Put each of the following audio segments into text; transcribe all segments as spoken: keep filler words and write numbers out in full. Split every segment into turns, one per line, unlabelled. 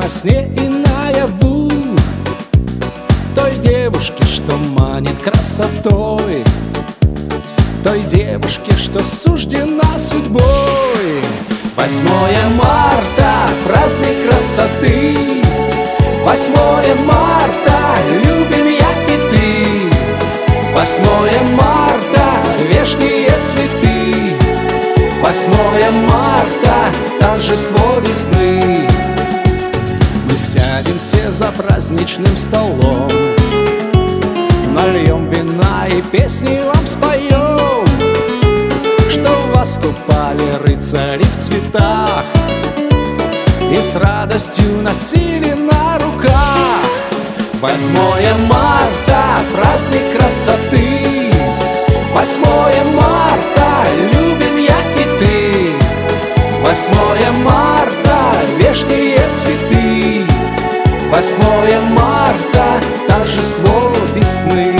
во сне и наяву той девушке, что манит красотой, той девушке, что суждена судьбой. Восьмое марта, праздник красоты, восьмое марта, любим я и ты. Восьмое марта, вешние цветы, восьмое марта, торжество весны. Мы сядем все за праздничным столом, нальем вина и песни вам споем, что вас купали рыцари в цветах и с радостью носили на руках. Восьмое марта, праздник красоты, восьмое марта, любим я и ты. Восьмое марта, вешние цветы, восьмое марта, торжество весны.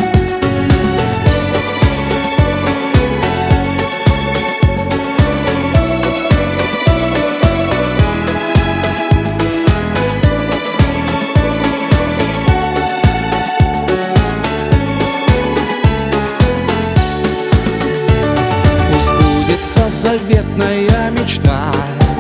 Заветная мечта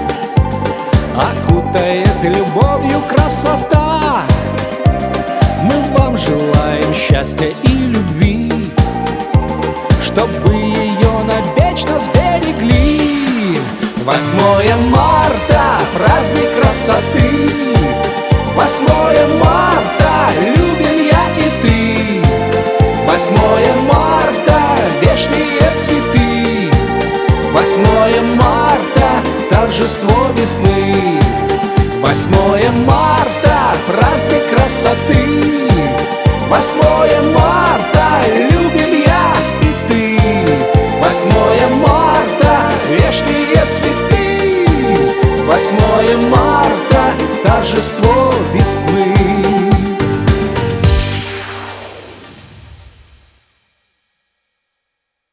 окутает любовью красота. Мы вам желаем счастья и любви, чтоб вы ее навечно сберегли. Восьмое марта, праздник красоты, восьмое марта, любим я и ты. Восьмое марта, вешние цветы, восьмое марта, торжество весны. Восьмое марта, праздник красоты, восьмое марта, любим я и ты. Восьмое марта, вешние цветы, восьмое марта, торжество весны.